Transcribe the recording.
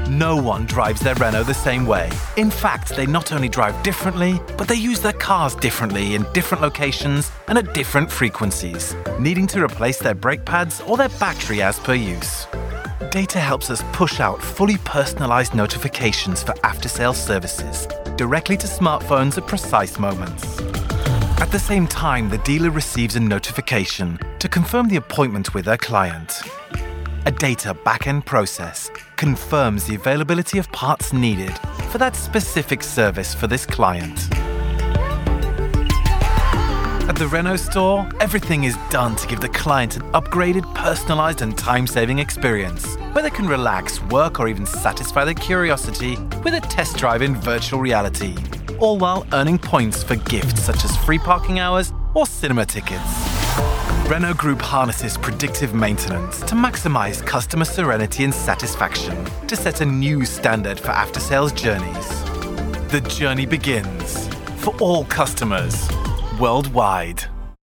No one drives their Renault the same way. In fact, they not only drive differently, but they use their cars differently in different locations and at different frequencies, needing to replace their brake pads or their battery as per use. Data helps us push out fully personalized notifications for after-sales services directly to smartphones at precise moments. At the same time, the dealer receives a notification to confirm the appointment with their client. A data back-end process confirms the availability of parts needed for that specific service for this client. At the Renault store, everything is done to give the client an upgraded, personalized and time-saving experience, where they can relax, work or even satisfy their curiosity with a test drive in virtual reality, all while earning points for gifts such as free parking hours or cinema tickets. Renault Group harnesses predictive maintenance to maximize customer serenity and satisfaction to set a new standard for after-sales journeys. The journey begins for all customers worldwide.